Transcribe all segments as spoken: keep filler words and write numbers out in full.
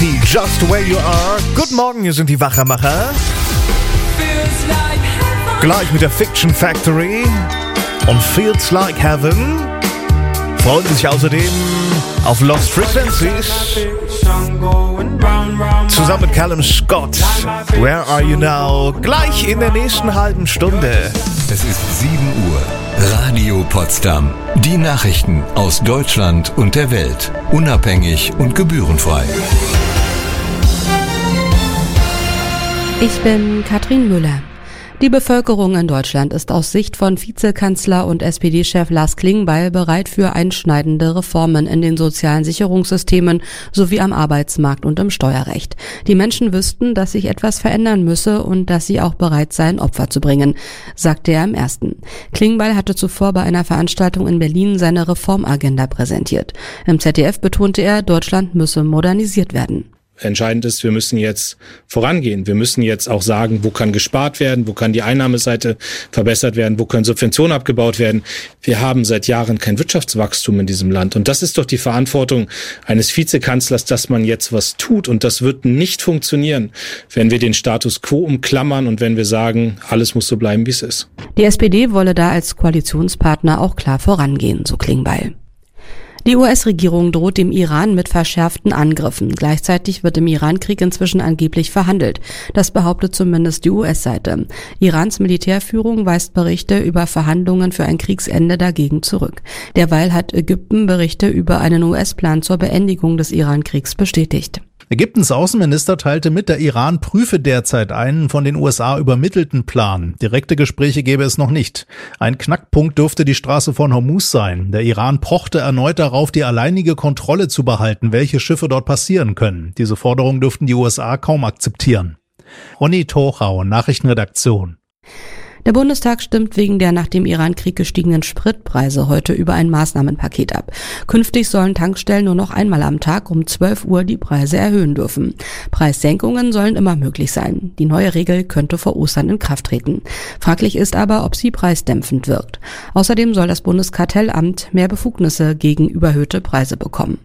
P, Just Where You Are. Guten Morgen, hier sind die Wachermacher. Gleich mit der Fiction Factory und Feels Like Heaven. Freuen sich außerdem auf Lost Frequencies. Zusammen mit Callum Scott. Where Are You Now? Gleich in der nächsten halben Stunde. Es ist sieben Uhr. Radio Potsdam. Die Nachrichten aus Deutschland und der Welt. Unabhängig und gebührenfrei. Ich bin Katrin Müller. Die Bevölkerung in Deutschland ist aus Sicht von Vizekanzler und S P D-Chef Lars Klingbeil bereit für einschneidende Reformen in den sozialen Sicherungssystemen sowie am Arbeitsmarkt und im Steuerrecht. Die Menschen wüssten, dass sich etwas verändern müsse und dass sie auch bereit seien, Opfer zu bringen, sagte er im ersten. Klingbeil hatte zuvor bei einer Veranstaltung in Berlin seine Reformagenda präsentiert. Im Z D F betonte er, Deutschland müsse modernisiert werden. Entscheidend ist, wir müssen jetzt vorangehen. Wir müssen jetzt auch sagen, wo kann gespart werden, wo kann die Einnahmeseite verbessert werden, wo können Subventionen abgebaut werden. Wir haben seit Jahren kein Wirtschaftswachstum in diesem Land. Und das ist doch die Verantwortung eines Vizekanzlers, dass man jetzt was tut. Und das wird nicht funktionieren, wenn wir den Status quo umklammern und wenn wir sagen, alles muss so bleiben, wie es ist. Die S P D wolle da als Koalitionspartner auch klar vorangehen, so Klingbeil. Die U S-Regierung droht dem Iran mit verschärften Angriffen. Gleichzeitig wird im Iran-Krieg inzwischen angeblich verhandelt. Das behauptet zumindest die U S-Seite. Irans Militärführung weist Berichte über Verhandlungen für ein Kriegsende dagegen zurück. Derweil hat Ägypten Berichte über einen U S-Plan zur Beendigung des Iran-Kriegs bestätigt. Ägyptens Außenminister teilte mit, der Iran prüfe derzeit einen von den U S A übermittelten Plan. Direkte Gespräche gäbe es noch nicht. Ein Knackpunkt dürfte die Straße von Hormuz sein. Der Iran pochte erneut darauf, die alleinige Kontrolle zu behalten, welche Schiffe dort passieren können. Diese Forderung dürften die U S A kaum akzeptieren. Ronny Tochau, Nachrichtenredaktion. Der Bundestag stimmt wegen der nach dem Iran-Krieg gestiegenen Spritpreise heute über ein Maßnahmenpaket ab. Künftig sollen Tankstellen nur noch einmal am Tag um zwölf Uhr die Preise erhöhen dürfen. Preissenkungen sollen immer möglich sein. Die neue Regel könnte vor Ostern in Kraft treten. Fraglich ist aber, ob sie preisdämpfend wirkt. Außerdem soll das Bundeskartellamt mehr Befugnisse gegen überhöhte Preise bekommen.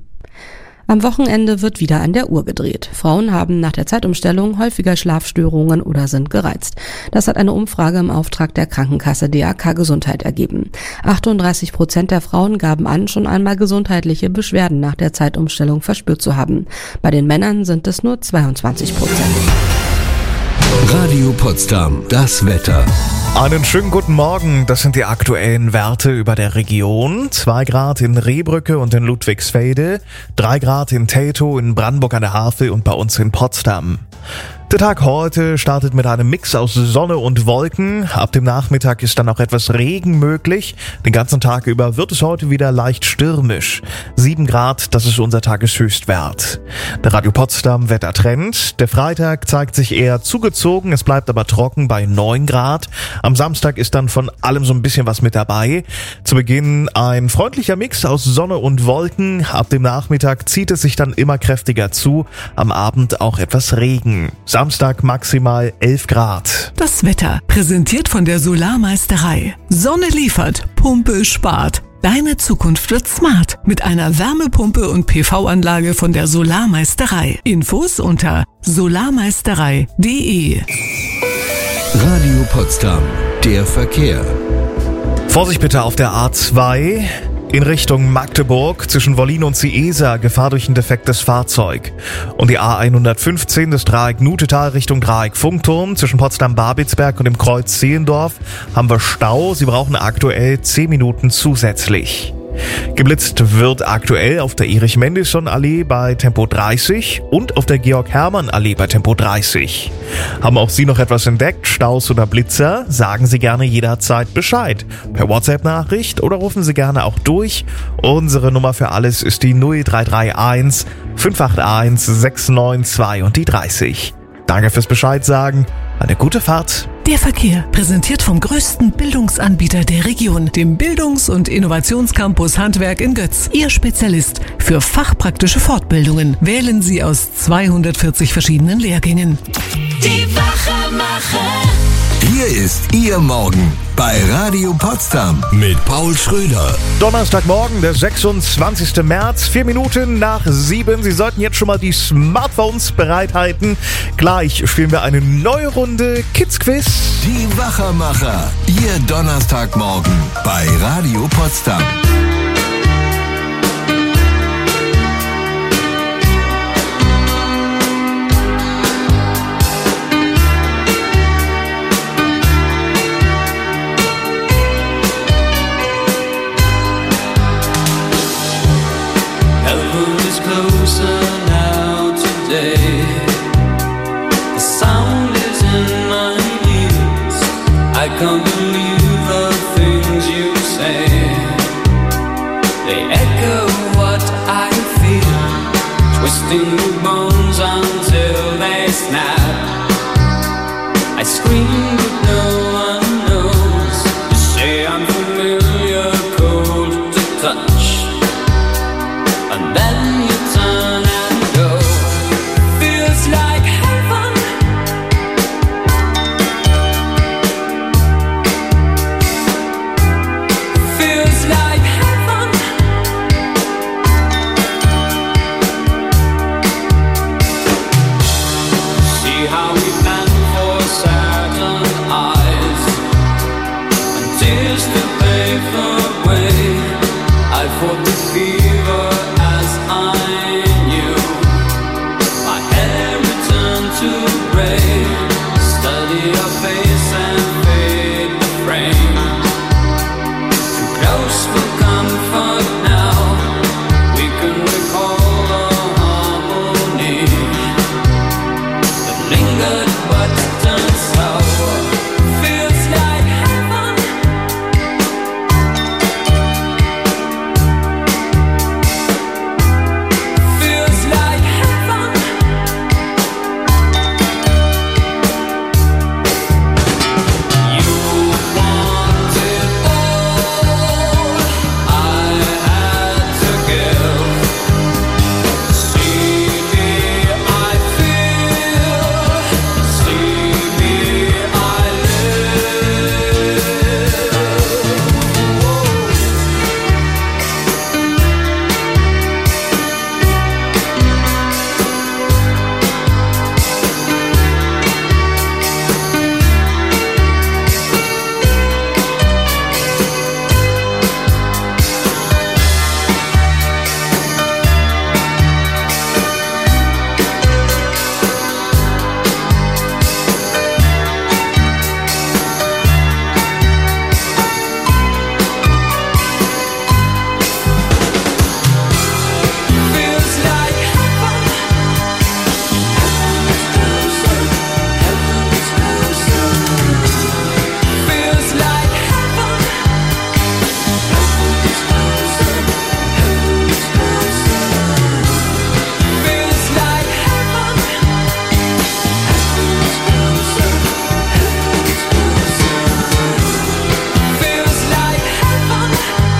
Am Wochenende wird wieder an der Uhr gedreht. Frauen haben nach der Zeitumstellung häufiger Schlafstörungen oder sind gereizt. Das hat eine Umfrage im Auftrag der Krankenkasse D A K Gesundheit ergeben. achtunddreißig Prozent der Frauen gaben an, schon einmal gesundheitliche Beschwerden nach der Zeitumstellung verspürt zu haben. Bei den Männern sind es nur zweiundzwanzig Prozent. Radio Potsdam, das Wetter. Einen schönen guten Morgen, das sind die aktuellen Werte über der Region. Zwei Grad in Rehbrücke und in Ludwigsfelde, drei Grad in Teltow, in Brandenburg an der Havel und bei uns in Potsdam. Der Tag heute startet mit einem Mix aus Sonne und Wolken. Ab dem Nachmittag ist dann auch etwas Regen möglich. Den ganzen Tag über wird es heute wieder leicht stürmisch. Sieben Grad, das ist unser Tageshöchstwert. Der Radio Potsdam Wettertrend. Der Freitag zeigt sich eher zugezogen, es bleibt aber trocken bei neun Grad. Am Samstag ist dann von allem so ein bisschen was mit dabei. Zu Beginn ein freundlicher Mix aus Sonne und Wolken. Ab dem Nachmittag zieht es sich dann immer kräftiger zu. Am Abend auch etwas Regen. Samstag maximal elf Grad. Das Wetter, präsentiert von der Solarmeisterei. Sonne liefert, Pumpe spart. Deine Zukunft wird smart mit einer Wärmepumpe und P V-Anlage von der Solarmeisterei. Infos unter solarmeisterei punkt de. Radio Potsdam, der Verkehr. Vorsicht bitte auf der A zwei. In Richtung Magdeburg zwischen Wollin und Ciesa, Gefahr durch ein defektes Fahrzeug. Und die A hundertfünfzehn, das Dreieck Nutetal Richtung Dreieck Funkturm zwischen Potsdam-Babelsberg und dem Kreuz Zehlendorf haben wir Stau. Sie brauchen aktuell zehn Minuten zusätzlich. Geblitzt wird aktuell auf der Erich-Mendelssohn-Allee bei Tempo dreißig und auf der Georg-Hermann-Allee bei Tempo dreißig. Haben auch Sie noch etwas entdeckt, Staus oder Blitzer? Sagen Sie gerne jederzeit Bescheid. Per WhatsApp-Nachricht oder rufen Sie gerne auch durch. Unsere Nummer für alles ist die null drei drei eins fünf acht eins sechs neun zwei und die dreißig. Danke fürs Bescheid sagen. Eine gute Fahrt. Der Verkehr, präsentiert vom größten Bildungsanbieter der Region, dem Bildungs- und Innovationscampus Handwerk in Götz. Ihr Spezialist für fachpraktische Fortbildungen. Wählen Sie aus zweihundertvierzig verschiedenen Lehrgängen. Die Wachermacher. Hier ist Ihr Morgen bei Radio Potsdam mit Paul Schröder. Donnerstagmorgen, der sechsundzwanzigsten März, vier Minuten nach sieben. Sie sollten jetzt schon mal die Smartphones bereithalten. Gleich spielen wir eine neue Runde Kids Quiz. Die Wachermacher, Ihr Donnerstagmorgen bei Radio Potsdam. Closer now today. The sound is in my ears. I can't believe the things you say. They echo what I feel, twisting the bones until they snap. I scream but no one knows. You say I'm familiar, cold to touch, and then you turn and go. Feels like heaven. Feels like heaven. See how we plan for Saturn eyes and tears to pave the way. I fought the fever as I knew. My hair returned to gray. Study your face and fade the frame. Too close for comfort now. We can recall the harmony that lingered but turned sour. Feels like heaven. Feels like heaven. You wanted all I had to give. See me, I feel. See me, I live. Feels like heaven. Feels like heaven. Feels like heaven. Feels like heaven.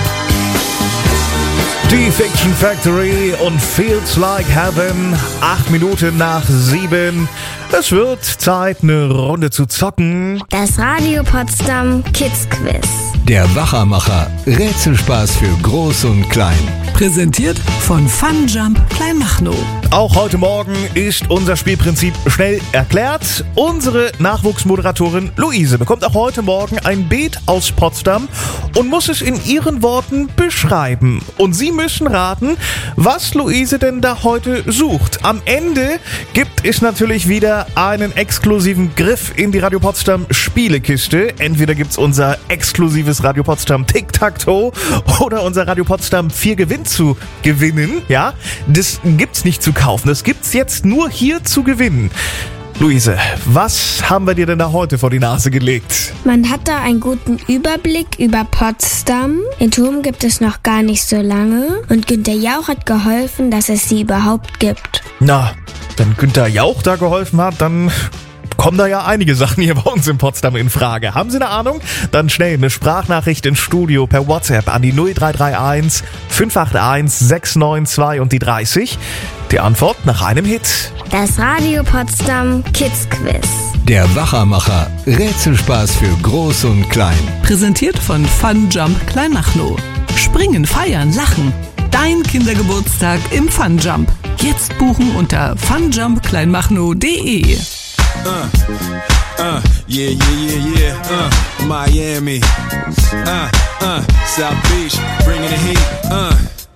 Die Fiction Factory und Feels Like Heaven. Acht Minuten nach sieben. Es wird Zeit, eine Runde zu zocken. Das Radio Potsdam Kids Quiz. Der Wachermacher, Rätselspaß für Groß und Klein. Präsentiert von Fun Jump Kleinmachnow. Auch heute Morgen ist unser Spielprinzip schnell erklärt. Unsere Nachwuchsmoderatorin Luise bekommt auch heute Morgen ein Beet aus Potsdam und muss es in ihren Worten beschreiben. Und Sie müssen raten, was Luise denn da heute sucht. Am Ende gibt es natürlich wieder einen exklusiven Griff in die Radio Potsdam Spielekiste. Entweder gibt's unser exklusives Radio Potsdam Tic-Tac-Toe oder unser Radio Potsdam vier Gewinn zu gewinnen. Ja, das gibt's nicht zu kaufen. Das gibt's jetzt nur hier zu gewinnen. Luise, was haben wir dir denn da heute vor die Nase gelegt? Man hat da einen guten Überblick über Potsdam. Den Turm gibt es noch gar nicht so lange. Und Günther Jauch hat geholfen, dass es sie überhaupt gibt. Na, wenn Günther Jauch da geholfen hat, dann kommen da ja einige Sachen hier bei uns in Potsdam in Frage. Haben Sie eine Ahnung? Dann schnell eine Sprachnachricht ins Studio per WhatsApp an die null drei drei eins fünf acht eins sechs neun zwei und die dreißig. Die Antwort nach einem Hit. Das Radio Potsdam Kids Quiz. Der Wachermacher. Rätselspaß für Groß und Klein. Präsentiert von Fun Jump Kleinmachnow. Springen, feiern, lachen. Dein Kindergeburtstag im Fun Jump. Jetzt buchen unter fun jump kleinmachnow punkt de. Uh, uh, yeah, yeah, yeah, yeah, uh, Miami, uh, uh, South Beach, bringing the heat, uh.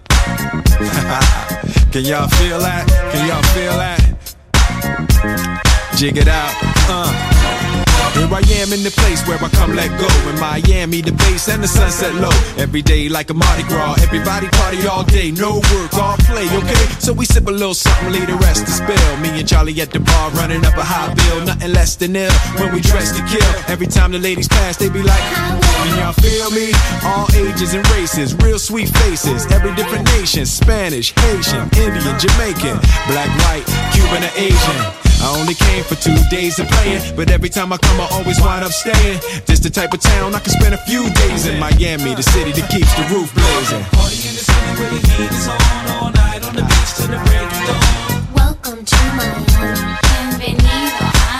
Can y'all feel that? Can y'all feel that? Jig it out, uh. Here I am in the place where I come let go. In Miami, the base and the sunset low. Every day like a Mardi Gras. Everybody party all day. No work, all play, okay? So we sip a little something, leave the rest to spill. Me and Charlie at the bar running up a high bill. Nothing less than ill when we dress to kill. Every time the ladies pass, they be like, can y'all feel me? All ages and races, real sweet faces. Every different nation, Spanish, Haitian, Indian, Jamaican, black, white, Cuban, or Asian. I only came for two days of playing, but every time I come I always wind up staying. This the type of town I can spend a few days in. Miami, the city that keeps the roof blazing. Party in the city where the heat is on, all night on the beach till the break of dawn. Welcome to Miami. Bienvenido a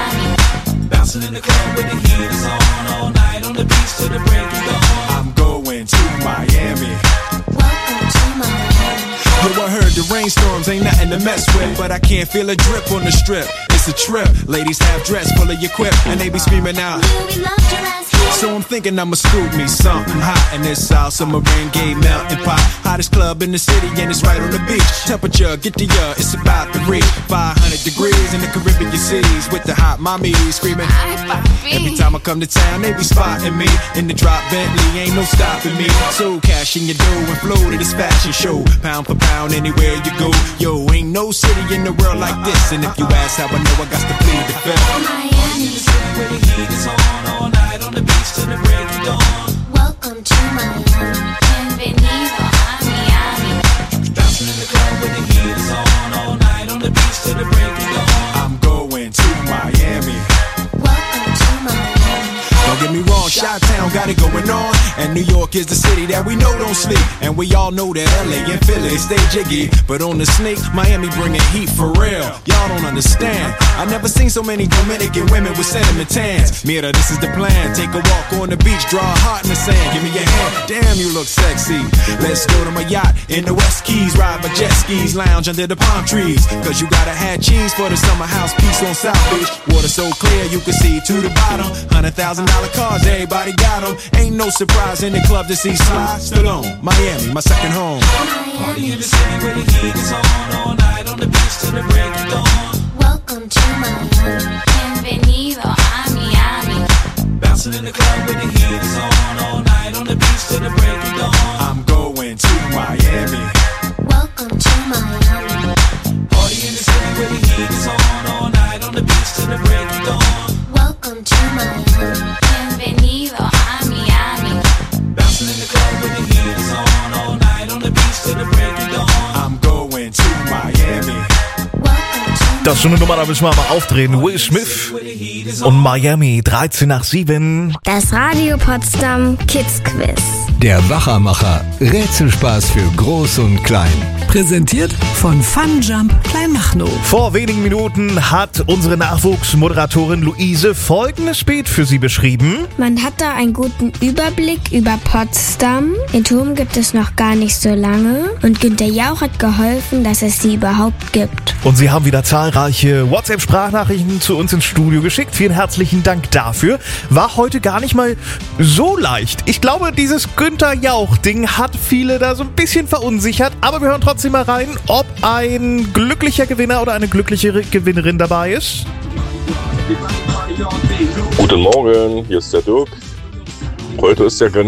Miami. Bouncing in the club where the heat is on, all night on the beach till the break of dawn. I'm going to Miami. Welcome to Miami. Yo, I heard the rainstorms ain't nothing to mess with, but I can't feel a drip on the strip. It's a trip. Ladies have dress full of your quip, and they be screaming out. We love your ass here. So I'm thinking I'ma scoop me something hot in this South Submarine Gay melting pot. Hottest club in the city, and it's right on the beach. Temperature, get the ya, it's about to reach five hundred degrees in the Caribbean cities with the hot mommy screaming. Every time I come to town, they be spotting me in the drop Bentley, ain't no stopping me. So cash in your dough and flow to this fashion show, pound for pound anywhere you go. Yo, ain't no city in the world like this, and if you ask how I know, I got to plead the fifth. Miami, the city where the heat is on, all night on the beach till the break of dawn. Welcome to Miami. Bienvenido a Miami. Bouncing in the club where the heat is on, all night on the beach till the break of dawn. I'm going to Miami. Welcome to Miami. Don't get me wrong, Chi-Town got it going on, and New York is the city that we know don't sleep. And we all know that L A and Philly stay jiggy, but on the sneak, Miami bringing heat for real. Y'all don't understand. I never seen so many Dominican women with sentiment tans. Mira, this is the plan. Take a walk on the beach, draw a heart in the sand. Give me your hand. Damn, you look sexy. Let's go to my yacht in the West Keys, ride my jet skis, lounge under the palm trees. Cause you gotta have cheese for the summer house piece on South Beach. Water so clear you can see to the bottom. Hundred thousand dollar cars, everybody got them. Ain't no surprise in the club to see Sly Stallone. Miami, my second home. Party in the city where the heat is on, all night on the beach till the break of dawn. Welcome to Miami. Bienvenido a Miami. Bouncing in the club where the heat is on, all night on the beach till the break of dawn. I'm going to Miami. Welcome to Miami. Party in the city where the heat is on, all night on the beach till the break of dawn. Welcome to Miami. Bienvenido a Miami. Bouncing in the club where the heat is on, all night on the beach till the break of dawn. I'm going to Miami. Welcome to Das ist so eine Nummer, da müssen wir mal aufdrehen. Will Smith und Miami, dreizehn nach sieben. Das Radio Potsdam Kids Quiz. Der Wachermacher. Rätselspaß für Groß und Klein. Präsentiert von Fun Jump Kleinmachnow. Vor wenigen Minuten hat unsere Nachwuchsmoderatorin Luise folgendes Bild für Sie beschrieben. Man hat da einen guten Überblick über Potsdam. Den Turm gibt es noch gar nicht so lange. Und Günther Jauch hat geholfen, dass es sie überhaupt gibt. Und Sie haben wieder zahlreiche WhatsApp-Sprachnachrichten zu uns ins Studio geschickt. Vielen herzlichen Dank dafür. War heute gar nicht mal so leicht. Ich glaube, dieses Günther Jauch-Ding hat viele da so ein bisschen verunsichert. Aber wir hören trotzdem mal rein, ob ein glücklicher Gewinner oder eine glückliche Gewinnerin dabei ist. Guten Morgen, hier ist der Dirk. Heute ist der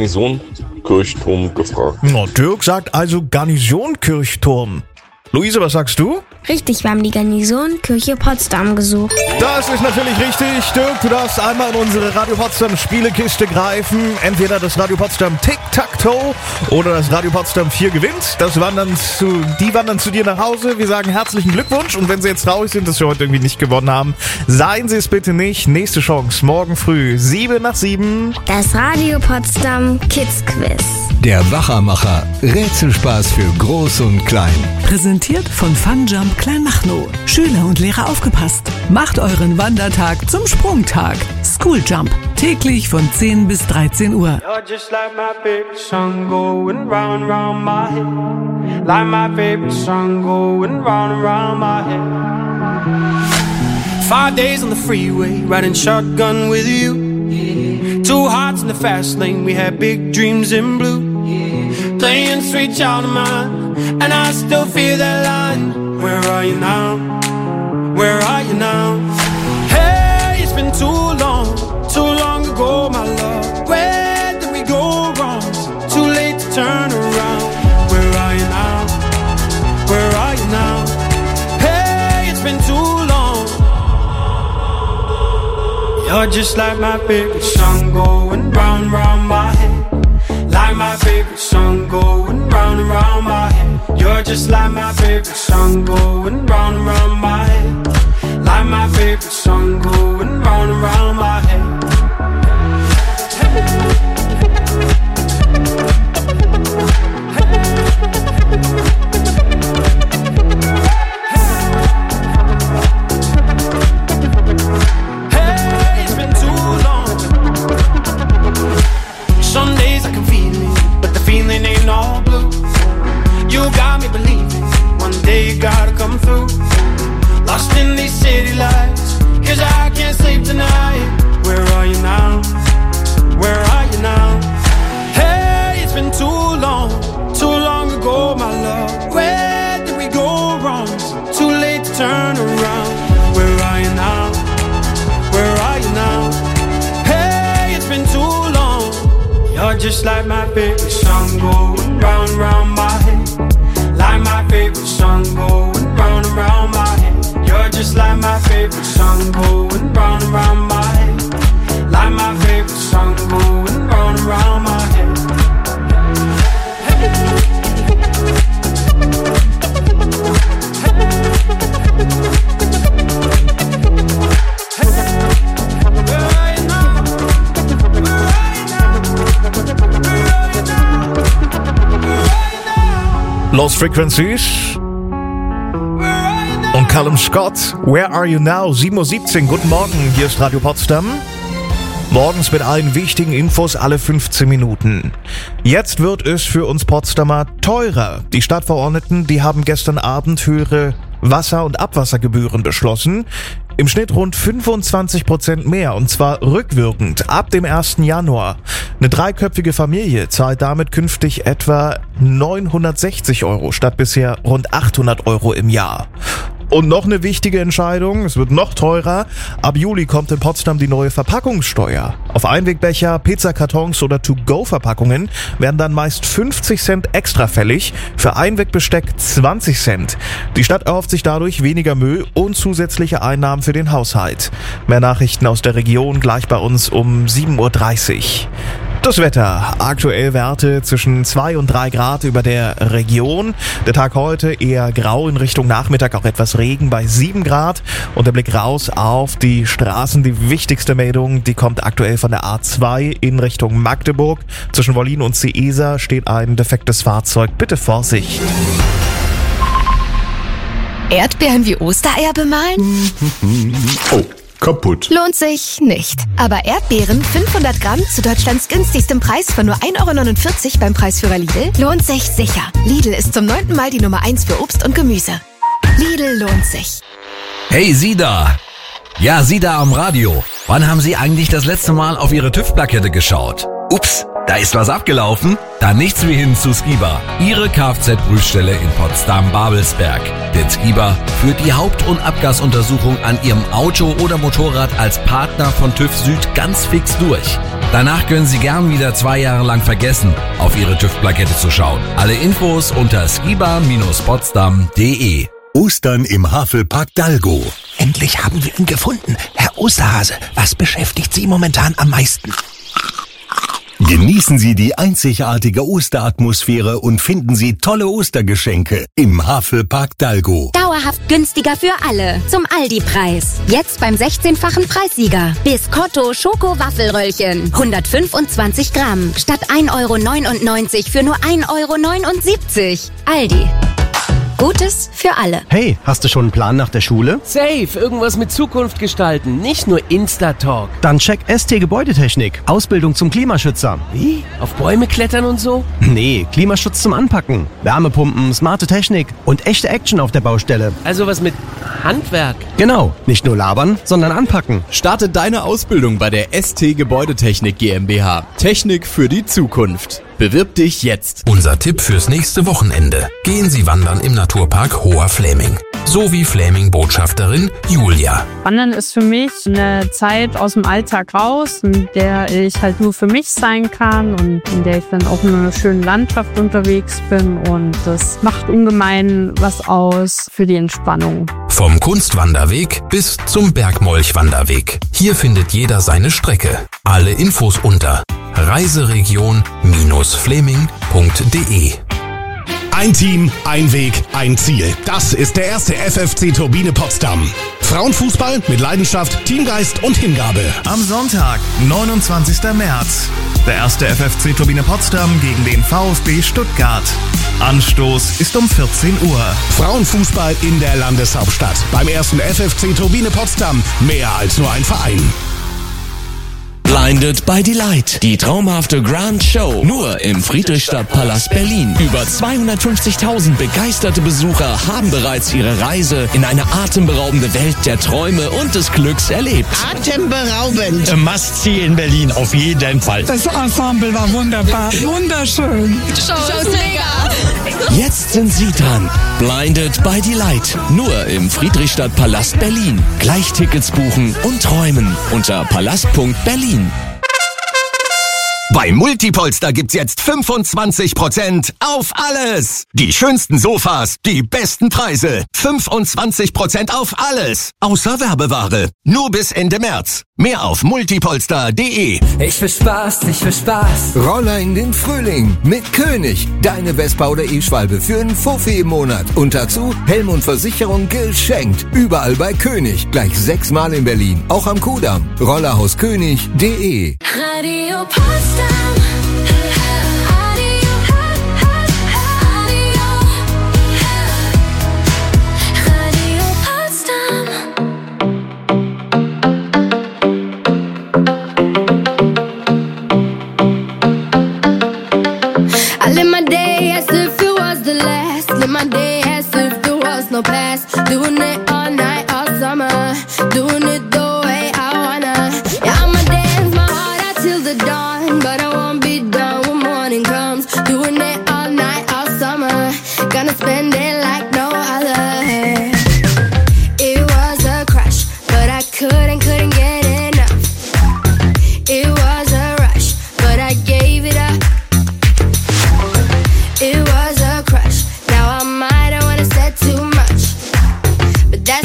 Garnison-Kirchturm gefragt. Oh, Dirk sagt also Garnison-Kirchturm. Luise, was sagst du? Richtig, wir haben die Garnisonkirche Potsdam gesucht. Das ist natürlich richtig. Dirk, du darfst einmal in unsere Radio Potsdam Spielekiste greifen. Entweder das Radio Potsdam Tic-Tac-Toe oder das Radio Potsdam vier gewinnt. Das wandern zu, die wandern zu dir nach Hause. Wir sagen herzlichen Glückwunsch. Und wenn sie jetzt traurig sind, dass wir heute irgendwie nicht gewonnen haben, seien sie es bitte nicht. Nächste Chance, morgen früh, sieben nach sieben. Das Radio Potsdam Kids Quiz. Der Wachermacher. Rätselspaß für Groß und Klein. Präsentiert von Funjump Kleinmachnow. Schüler und Lehrer aufgepasst. Macht euren Wandertag zum Sprungtag. Schooljump. Täglich von zehn bis dreizehn Uhr. You're just like my favorite song going round and round my head. Like my favorite song going round and round my head. Five days on the freeway, riding shotgun with you. Yeah. Two hearts in the fast lane, we had big dreams in blue. Yeah. Playing sweet child of mine, and I still feel that line. Where are you now? Where are you now? Hey, it's been too long, too long ago, my love. Where did we go wrong? Too late to turn around. Where are you now? Where are you now? Hey, it's been too long. You're just like my favorite song going round, round my head. Like my favorite song going round and round my head. You're just like my favorite song going round and round my head. Like my favorite song going round and round my head. Hey, it's been too long. Some days I can feel it, but the feeling ain't all blue. You got me believing one day you gotta come through. Lost in these city lights, cause I can't sleep tonight. Where are you now? Where are you now? Hey, it's been too long, too long ago, my love. Where did we go wrong? Too late to turn around. Where are you now? Where are you now? Hey, it's been too long. You're just like my favorite song going round, round my head. Like my favorite song going round and round my head. You're just like my favorite song going round and round my head. Like my favorite song going round and round my head. Where are you now? Where are you now? Where are you now? Where are you now? Lost Frequencies und Callum Scott, Where Are You Now? sieben Uhr siebzehn, guten Morgen, hier ist Radio Potsdam. Morgens mit allen wichtigen Infos alle fünfzehn Minuten. Jetzt wird es für uns Potsdamer teurer. Die Stadtverordneten, die haben gestern Abend höhere Wasser- und Abwassergebühren beschlossen. Im Schnitt rund fünfundzwanzig Prozent mehr, und zwar rückwirkend ab dem ersten Januar. Eine dreiköpfige Familie zahlt damit künftig etwa neunhundertsechzig Euro statt bisher rund achthundert Euro im Jahr. Und noch eine wichtige Entscheidung, es wird noch teurer. Ab Juli kommt in Potsdam die neue Verpackungssteuer. Auf Einwegbecher, Pizzakartons oder To-Go-Verpackungen werden dann meist fünfzig Cent extra fällig, für Einwegbesteck zwanzig Cent. Die Stadt erhofft sich dadurch weniger Müll und zusätzliche Einnahmen für den Haushalt. Mehr Nachrichten aus der Region gleich bei uns um sieben Uhr dreißig. Das Wetter, aktuell Werte zwischen zwei und drei Grad über der Region. Der Tag heute eher grau, in Richtung Nachmittag auch etwas Regen bei sieben Grad. Und der Blick raus auf die Straßen. Die wichtigste Meldung, die kommt aktuell von der A zwei in Richtung Magdeburg. Zwischen Wollin und Seesa steht ein defektes Fahrzeug. Bitte Vorsicht. Erdbeeren wie Ostereier bemalen? Oh, kaputt. Lohnt sich nicht. Aber Erdbeeren fünfhundert Gramm zu Deutschlands günstigstem Preis von nur ein Euro neunundvierzig beim Preisführer Lidl lohnt sich sicher. Lidl ist zum neunten Mal die Nummer eins für Obst und Gemüse. Lidl lohnt sich. Hey, Sie da! Ja, Sie da am Radio. Wann haben Sie eigentlich das letzte Mal auf Ihre TÜV-Plakette geschaut? Ups, da ist was abgelaufen? Dann nichts wie hin zu Skiba, Ihre Kfz-Prüfstelle in Potsdam-Babelsberg. Denn Skiba führt die Haupt- und Abgasuntersuchung an Ihrem Auto oder Motorrad als Partner von TÜV Süd ganz fix durch. Danach können Sie gern wieder zwei Jahre lang vergessen, auf Ihre TÜV-Plakette zu schauen. Alle Infos unter skiba Bindestrich potsdam punkt de. Ostern im Havelpark Dalgo. Endlich haben wir ihn gefunden. Herr Osterhase, was beschäftigt Sie momentan am meisten? Genießen Sie die einzigartige Osteratmosphäre und finden Sie tolle Ostergeschenke im Havelpark Dalgo. Dauerhaft günstiger für alle. Zum Aldi-Preis. Jetzt beim sechzehnfachen Preissieger. Biscotto Schoko-Waffelröllchen. hundertfünfundzwanzig Gramm. Statt ein Euro neunundneunzig für nur ein Euro neunundsiebzig. Aldi. Gutes für alle. Hey, hast du schon einen Plan nach der Schule? Safe, irgendwas mit Zukunft gestalten, nicht nur Insta-Talk. Dann check S T Gebäudetechnik. Ausbildung zum Klimaschützer. Wie? Auf Bäume klettern und so? Nee, Klimaschutz zum Anpacken. Wärmepumpen, smarte Technik und echte Action auf der Baustelle. Also was mit Handwerk. Genau, nicht nur labern, sondern anpacken. Starte deine Ausbildung bei der S T Gebäudetechnik GmbH. Technik für die Zukunft. Bewirb dich jetzt. Unser Tipp fürs nächste Wochenende. Gehen Sie wandern im Naturpark Hoher Fläming. So wie Fläming-Botschafterin Julia. Wandern ist für mich eine Zeit aus dem Alltag raus, in der ich halt nur für mich sein kann und in der ich dann auch in einer schönen Landschaft unterwegs bin. Und das macht ungemein was aus für die Entspannung. Vom Kunstwanderweg bis zum Bergmolch-Wanderweg. Hier findet jeder seine Strecke. Alle Infos unter reiseregion Fläming punkt de. Ein Team, ein Weg, ein Ziel. Das ist der erste F F C Turbine Potsdam. Frauenfußball mit Leidenschaft, Teamgeist und Hingabe. Am Sonntag, neunundzwanzigsten März. Der erste F F C Turbine Potsdam gegen den VfB Stuttgart. Anstoß ist um vierzehn Uhr. Frauenfußball in der Landeshauptstadt. Beim ersten F F C Turbine Potsdam. Mehr als nur ein Verein. Blinded by Delight. Die traumhafte Grand Show. Nur im Friedrichstadtpalast Berlin. Über zweihundertfünfzigtausend begeisterte Besucher haben bereits ihre Reise in eine atemberaubende Welt der Träume und des Glücks erlebt. Atemberaubend. Must-see in Berlin, auf jeden Fall. Das Ensemble war wunderbar. Wunderschön. Show ist mega. Jetzt sind Sie dran. Blinded by Delight. Nur im Friedrichstadtpalast Berlin. Gleich Tickets buchen und träumen unter palast punkt berlin. Bei Multipolster gibt's jetzt fünfundzwanzig Prozent auf alles. Die schönsten Sofas, die besten Preise. fünfundzwanzig Prozent auf alles. Außer Werbeware. Nur bis Ende März. Mehr auf multipolster punkt de. Ich will Spaß, ich will Spaß. Roller in den Frühling mit König. Deine Vespa oder E-Schwalbe für einen Fuffi im Monat. Und dazu Helm und Versicherung geschenkt. Überall bei König. Gleich sechsmal in Berlin. Auch am Kudamm. rollerhauskönig punkt de. Radio Potsdam. I live my day as if it was the last. Live my day as if there was no past. Doing it all night, all summer. Doing it the way I wanna. Yeah, I'ma dance my heart out till the dawn. But I won't be done when morning comes. Doing it all night, all summer. Gonna spend it like no other. It was a crush, but I couldn't, couldn't get enough. It was a rush, but I gave it up. It was a crush. Now I might have wanna said too much, but that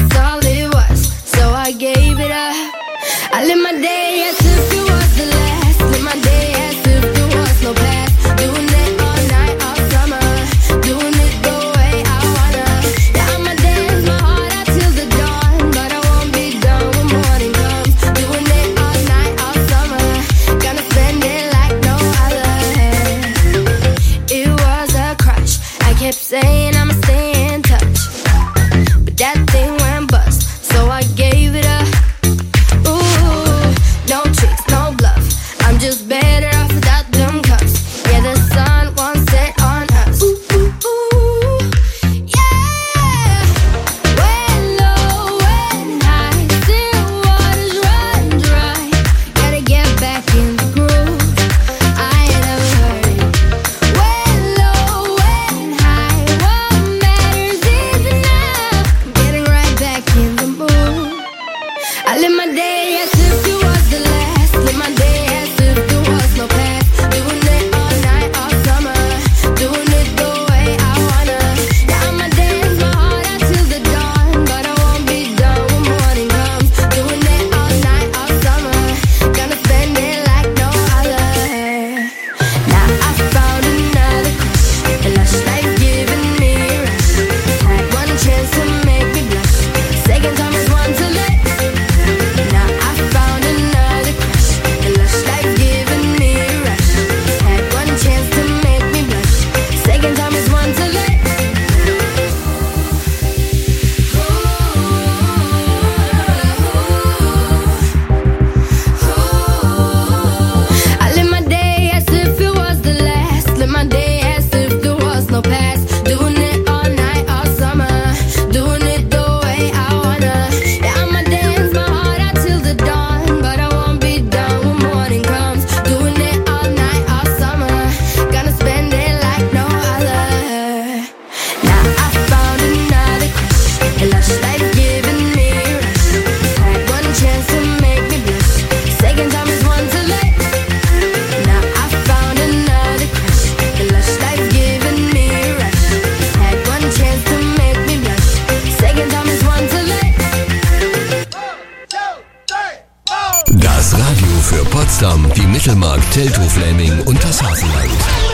Potsdam, die Mittelmark, Teltow, Fläming und das Hafenland.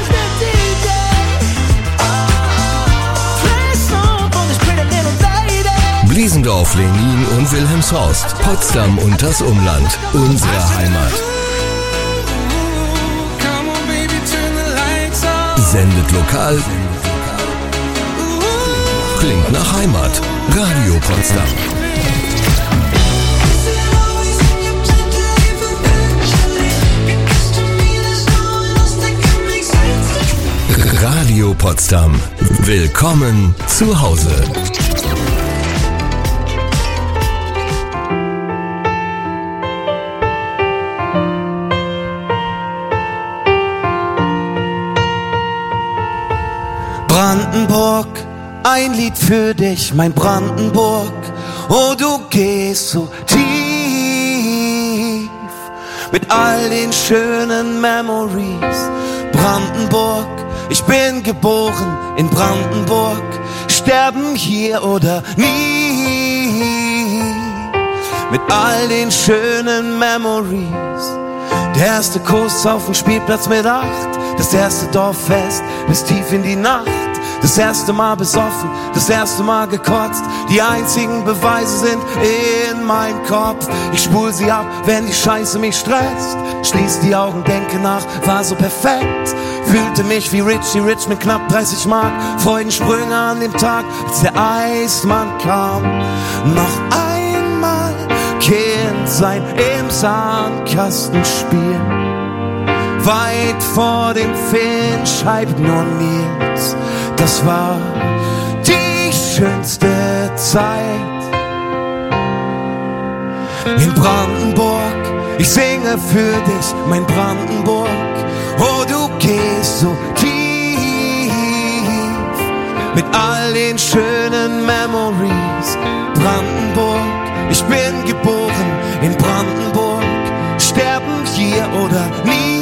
Bliesendorf, Lenin und Wilhelmshorst, Potsdam und das Umland, unsere Heimat. Sendet lokal, klingt nach Heimat. Radio Potsdam. Radio Potsdam. Willkommen zu Hause. Brandenburg, ein Lied für dich, mein Brandenburg. Oh, du gehst so tief mit all den schönen Memories. Brandenburg, ich bin geboren in Brandenburg, sterben hier oder nie. Mit all den schönen Memories. Der erste Kuss auf dem Spielplatz mit acht, das erste Dorffest bis tief in die Nacht. Das erste Mal besoffen, das erste Mal gekotzt. Die einzigen Beweise sind in meinem Kopf. Ich spul sie ab, wenn die Scheiße mich stresst. Schließ die Augen, denke nach, war so perfekt. Fühlte mich wie Richie Rich mit knapp dreißig Mark. Freudensprünge an dem Tag, als der Eismann kam. Noch einmal Kind sein im Sandkasten spielen. Weit vor dem Finn schreibt nur Nils. Das war die schönste Zeit in Brandenburg. Ich singe für dich, mein Brandenburg. Oh, du gehst so tief mit all den schönen Memories. Brandenburg, ich bin geboren in Brandenburg. Sterben hier oder nie.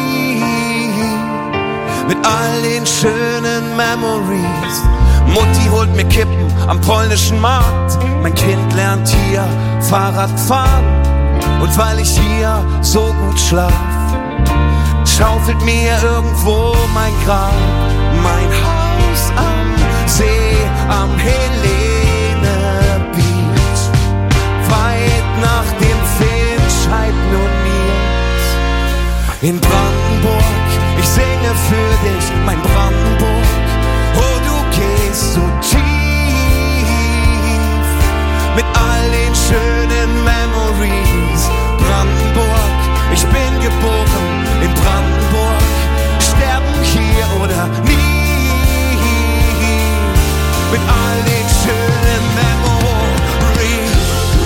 Mit all den schönen Memories. Mutti holt mir Kippen am polnischen Markt. Mein Kind lernt hier Fahrrad fahren. Und weil ich hier so gut schlaf, schaufelt mir irgendwo mein Grab. Mein Haus am See, am Helene Beach. Weit nach dem Film schreibt nur Nils. In Brandenburg, ich singe für dich, mein Brandenburg. Oh, du gehst so tief mit all den schönen Memories. Brandenburg, ich bin geboren in Brandenburg. Sterben hier oder nie mit all den schönen Memories.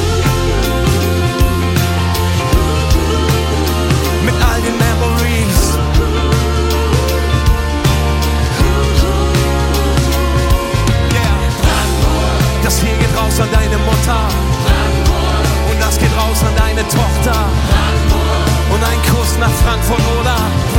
Mit all den Memories. Das hier geht raus an deine Mutter. Brandenburg. Und das geht raus an deine Tochter. Brandenburg. Und ein Kuss nach Frankfurt oder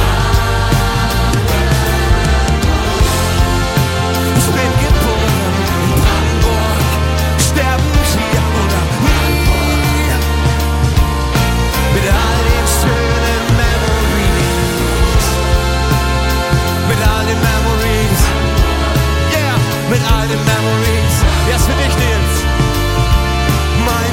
ich bin geboren in Brandenburg. Sterben hier oder nie. Mit all den schönen Memories. Mit all den Memories. Yeah, mit all den Memories. Wer ist für dich, Nils? Mein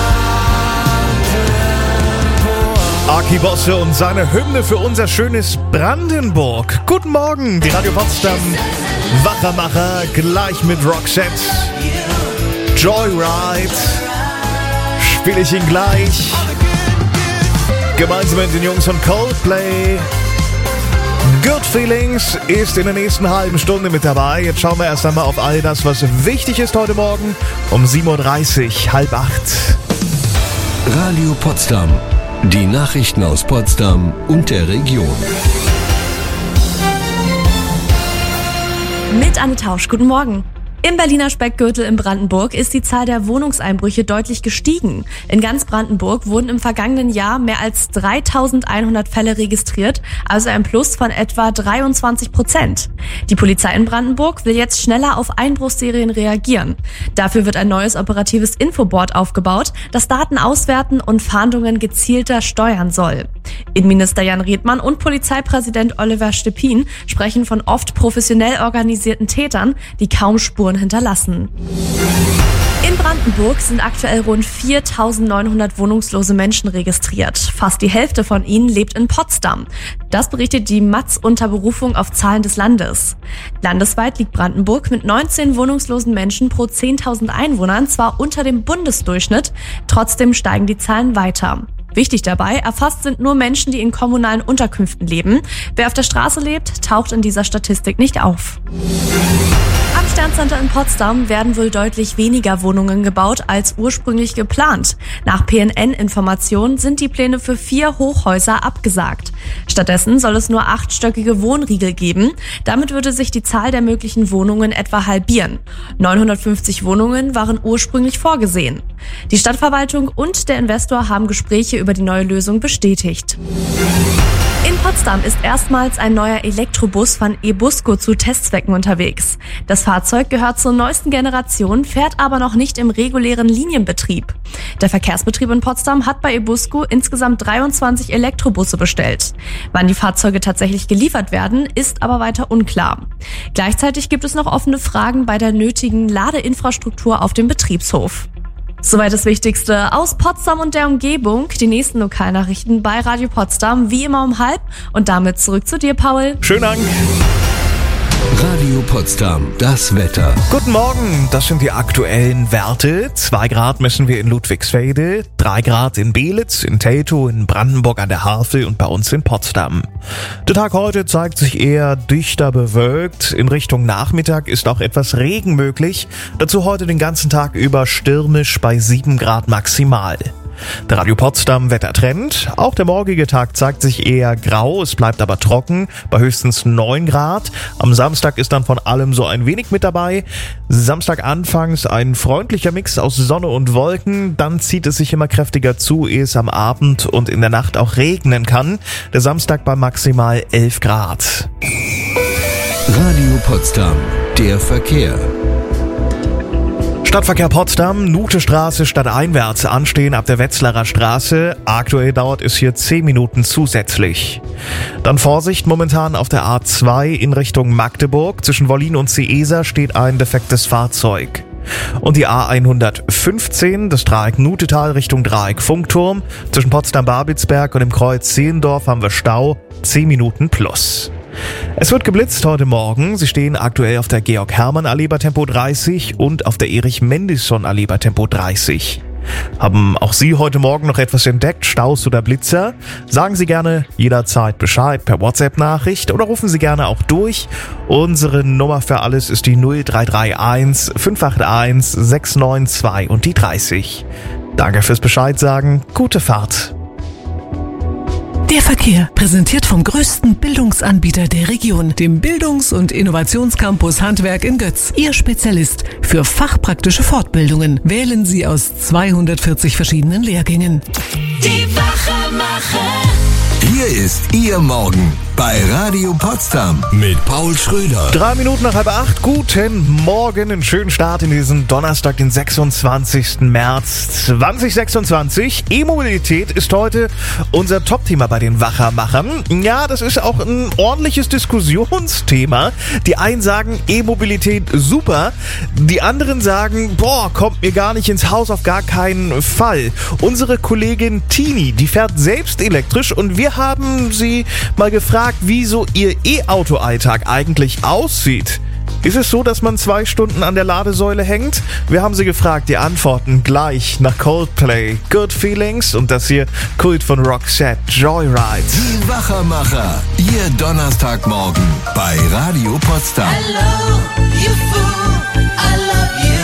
Brandenburg. Aki Bosse und seine Hymne für unser schönes Brandenburg. Guten Morgen, die Radio Potsdam Wachermacher, gleich mit Roxette. Joyride, spiele ich ihn gleich. Gemeinsam mit den Jungs von Coldplay. Good Feelings ist in der nächsten halben Stunde mit dabei. Jetzt schauen wir erst einmal auf all das, was wichtig ist heute Morgen um sieben Uhr dreißig, halb acht. Radio Potsdam. Die Nachrichten aus Potsdam und der Region. Mit Anne Tausch, guten Morgen. Im Berliner Speckgürtel in Brandenburg ist die Zahl der Wohnungseinbrüche deutlich gestiegen. In ganz Brandenburg wurden im vergangenen Jahr mehr als dreitausendeinhundert Fälle registriert, also ein Plus von etwa dreiundzwanzig Prozent. Die Polizei in Brandenburg will jetzt schneller auf Einbruchsserien reagieren. Dafür wird ein neues operatives Infoboard aufgebaut, das Daten auswerten und Fahndungen gezielter steuern soll. Innenminister Jan Redmann und Polizeipräsident Oliver Stepin sprechen von oft professionell organisierten Tätern, die kaum Spuren hinterlassen. In Brandenburg sind aktuell rund viertausendneunhundert wohnungslose Menschen registriert. Fast die Hälfte von ihnen lebt in Potsdam. Das berichtet die M A Z unter Berufung auf Zahlen des Landes. Landesweit liegt Brandenburg mit neunzehn wohnungslosen Menschen pro zehntausend Einwohnern zwar unter dem Bundesdurchschnitt, trotzdem steigen die Zahlen weiter. Wichtig dabei, erfasst sind nur Menschen, die in kommunalen Unterkünften leben. Wer auf der Straße lebt, taucht in dieser Statistik nicht auf. Am Sterncenter in Potsdam werden wohl deutlich weniger Wohnungen gebaut als ursprünglich geplant. Nach P N N-Informationen sind die Pläne für vier Hochhäuser abgesagt. Stattdessen soll es nur achtstöckige Wohnriegel geben. Damit würde sich die Zahl der möglichen Wohnungen etwa halbieren. neunhundertfünfzig Wohnungen waren ursprünglich vorgesehen. Die Stadtverwaltung und der Investor haben Gespräche über die neue Lösung bestätigt. In Potsdam ist erstmals ein neuer Elektrobus von eBusco zu Testzwecken unterwegs. Das Fahrzeug gehört zur neuesten Generation, fährt aber noch nicht im regulären Linienbetrieb. Der Verkehrsbetrieb in Potsdam hat bei eBusco insgesamt dreiundzwanzig Elektrobusse bestellt. Wann die Fahrzeuge tatsächlich geliefert werden, ist aber weiter unklar. Gleichzeitig gibt es noch offene Fragen bei der nötigen Ladeinfrastruktur auf dem Betriebshof. Soweit das Wichtigste aus Potsdam und der Umgebung. Die nächsten Lokalnachrichten bei Radio Potsdam, wie immer um halb. Und damit zurück zu dir, Paul. Schönen Dank. Radio Potsdam, das Wetter. Guten Morgen, das sind die aktuellen Werte. Zwei Grad messen wir in Ludwigsfelde, drei Grad in Belitz, in Teltow, in Brandenburg an der Havel und bei uns in Potsdam. Der Tag heute zeigt sich eher dichter bewölkt. In Richtung Nachmittag ist auch etwas Regen möglich. Dazu heute den ganzen Tag über stürmisch bei sieben Grad maximal. Der Radio Potsdam Wettertrend. Auch der morgige Tag zeigt sich eher grau, es bleibt aber trocken bei höchstens neun Grad. Am Samstag ist dann von allem so ein wenig mit dabei. Samstag anfangs ein freundlicher Mix aus Sonne und Wolken, dann zieht es sich immer kräftiger zu, ehe es am Abend und in der Nacht auch regnen kann. Der Samstag bei maximal elf Grad. Radio Potsdam, der Verkehr. Stadtverkehr Potsdam, Nutestraße stadteinwärts anstehen ab der Wetzlarer Straße. Aktuell dauert es hier zehn Minuten zusätzlich. Dann Vorsicht momentan auf der A zwei in Richtung Magdeburg. Zwischen Wollin und Ciesa steht ein defektes Fahrzeug. Und die A hundertfünfzehn, das Dreieck Nutetal Richtung Dreieck Funkturm. Zwischen Potsdam-Babelsberg und dem Kreuz Zehlendorf haben wir Stau, zehn Minuten plus. Es wird geblitzt heute Morgen. Sie stehen aktuell auf der Georg-Hermann-Allee bei Tempo dreißig und auf der Erich-Mendelssohn-Allee bei Tempo dreißig. Haben auch Sie heute Morgen noch etwas entdeckt, Staus oder Blitzer? Sagen Sie gerne jederzeit Bescheid per WhatsApp-Nachricht oder rufen Sie gerne auch durch. Unsere Nummer für alles ist die null drei drei eins fünf acht eins sechs neun zwei und die dreißig. Danke fürs Bescheid sagen. Gute Fahrt. Der Verkehr, präsentiert vom größten Bildungsanbieter der Region, dem Bildungs- und Innovationscampus Handwerk in Götz. Ihr Spezialist für fachpraktische Fortbildungen. Wählen Sie aus zweihundertvierzig verschiedenen Lehrgängen. Die Wachemacher. Hier ist Ihr Morgen bei Radio Potsdam mit Paul Schröder. Drei Minuten nach halb acht. Guten Morgen, einen schönen Start in diesen Donnerstag, den sechsundzwanzigsten März zweitausendsechsundzwanzig. E-Mobilität ist heute unser Top-Thema bei den Wachermachern. Ja, das ist auch ein ordentliches Diskussionsthema. Die einen sagen, E-Mobilität super. Die anderen sagen, boah, kommt mir gar nicht ins Haus, auf gar keinen Fall. Unsere Kollegin Tini, die fährt selbst elektrisch und wir haben sie mal gefragt, wie so ihr E-Auto-Alltag eigentlich aussieht. Ist es so, dass man zwei Stunden an der Ladesäule hängt? Wir haben sie gefragt, die Antworten gleich nach Coldplay, Good Feelings und das hier Kult von Roxette, Joyride. Die Wachermacher, Ihr Donnerstagmorgen bei Radio Potsdam. Hello, you fool, I love you.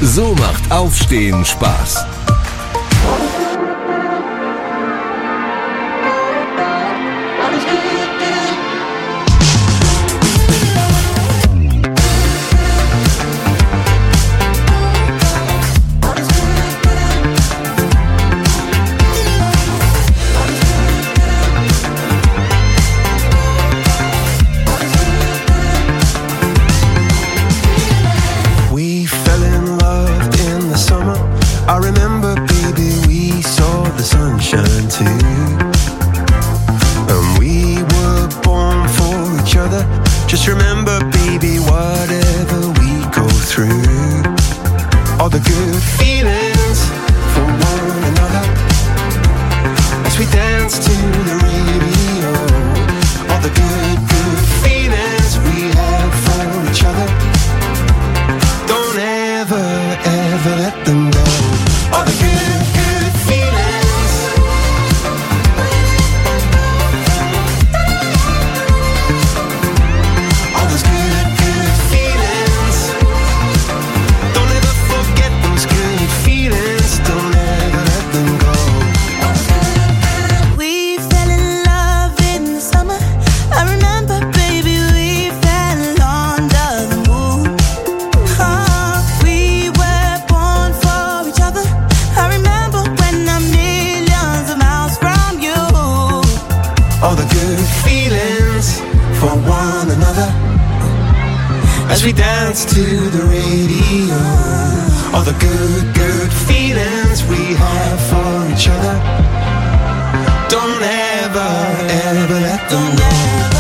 So macht Aufstehen Spaß. Just remember, baby, whatever we go through, all the good feelings for one another, as we dance to the radio, all the good, good feelings we have for each other, don't ever, ever let them go, all the good, good feelings. As we dance to the radio, all the good, good feelings we have for each other, don't ever, ever let them go.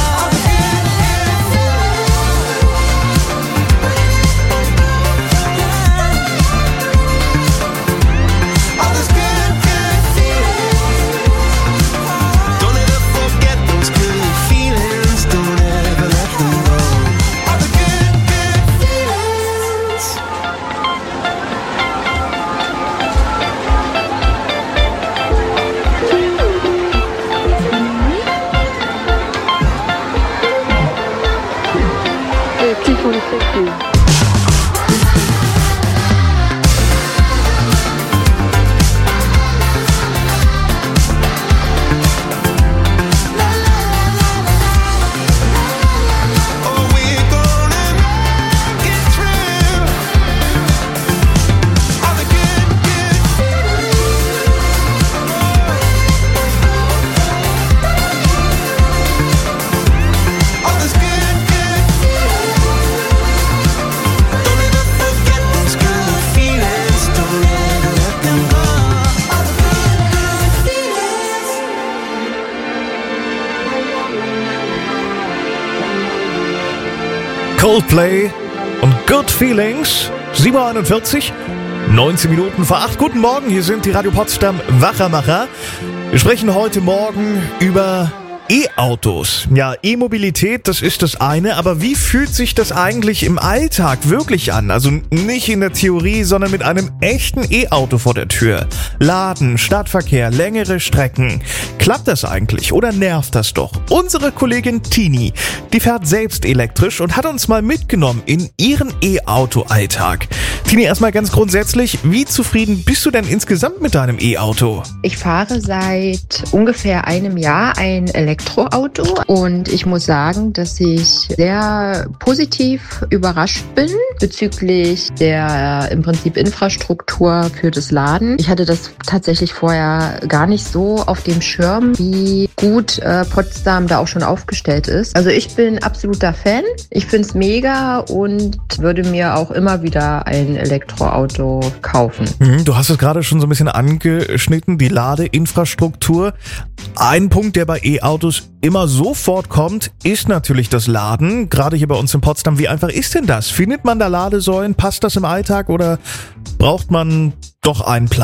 Coldplay und Good Feelings, sieben Uhr einundvierzig, neunzehn Minuten vor acht. Guten Morgen, hier sind die Radio Potsdam Wachermacher. Wir sprechen heute Morgen über E-Autos. Ja, E-Mobilität, das ist das eine, aber wie fühlt sich das eigentlich im Alltag wirklich an? Also nicht in der Theorie, sondern mit einem echten E-Auto vor der Tür. Laden, Stadtverkehr, längere Strecken. Klappt das eigentlich oder nervt das doch? Unsere Kollegin Tini, die fährt selbst elektrisch und hat uns mal mitgenommen in ihren E-Auto-Alltag. Tini, erstmal ganz grundsätzlich, wie zufrieden bist du denn insgesamt mit deinem E-Auto? Ich fahre seit ungefähr einem Jahr ein Elektroauto. Elektroauto und ich muss sagen, dass ich sehr positiv überrascht bin bezüglich der im Prinzip Infrastruktur für das Laden. Ich hatte das tatsächlich vorher gar nicht so auf dem Schirm, wie gut äh, Potsdam da auch schon aufgestellt ist. Also ich bin absoluter Fan. Ich finde es mega und würde mir auch immer wieder ein Elektroauto kaufen. Mhm, du hast es gerade schon so ein bisschen angeschnitten, die Ladeinfrastruktur. Ein Punkt, der bei E-Autos immer sofort kommt, ist natürlich das Laden. Gerade hier bei uns in Potsdam. Wie einfach ist denn das? Findet man da Ladesäulen? Passt das im Alltag oder braucht man doch einen Plan?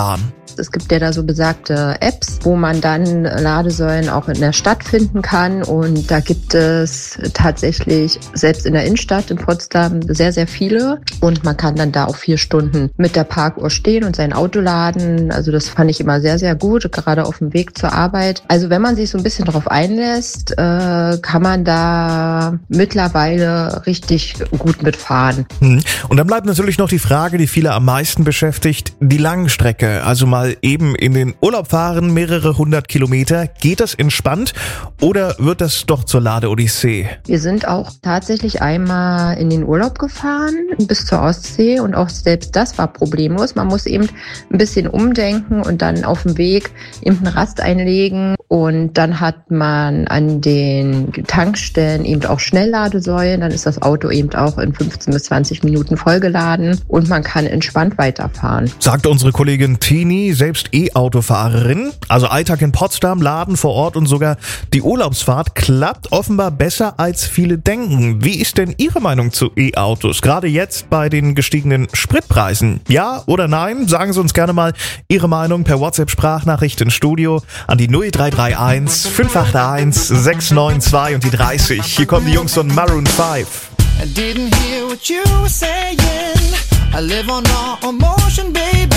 Es gibt ja da so besagte Apps, wo man dann Ladesäulen auch in der Stadt finden kann. Und da gibt es tatsächlich selbst in der Innenstadt in Potsdam sehr, sehr viele. Und man kann dann da auch vier Stunden mit der Parkuhr stehen und sein Auto laden. Also das fand ich immer sehr, sehr gut, gerade auf dem Weg zur Arbeit. Also wenn man sich so ein bisschen darauf einlässt, äh, kann man da mittlerweile richtig gut mitfahren. Und dann bleibt natürlich noch die Frage, die viele am meisten beschäftigt, die Langstrecke. Also mal eben in den Urlaub fahren, mehrere hundert Kilometer. Geht das entspannt oder wird das doch zur Lade-Odyssee? Wir sind auch tatsächlich einmal in den Urlaub gefahren, bis zur Ostsee, und auch selbst das war problemlos. Man muss eben ein bisschen umdenken und dann auf dem Weg eben einen Rast einlegen. Und dann hat man an den Tankstellen eben auch Schnellladesäulen. Dann ist das Auto eben auch in fünfzehn bis zwanzig Minuten vollgeladen und man kann entspannt weiterfahren. Sagt unsere Kollegin Tini, selbst E-Autofahrerin. Also Alltag in Potsdam, Laden vor Ort und sogar die Urlaubsfahrt klappt offenbar besser, als viele denken. Wie ist denn Ihre Meinung zu E-Autos? Gerade jetzt bei den gestiegenen Spritpreisen. Ja oder nein? Sagen Sie uns gerne mal Ihre Meinung per WhatsApp-Sprachnachricht ins Studio an die null drei drei eins fünf acht eins sechs neun zwei und die dreißig. Hier kommen die Jungs von Maroon five. I didn't hear what you were saying. I live on all emotion, baby.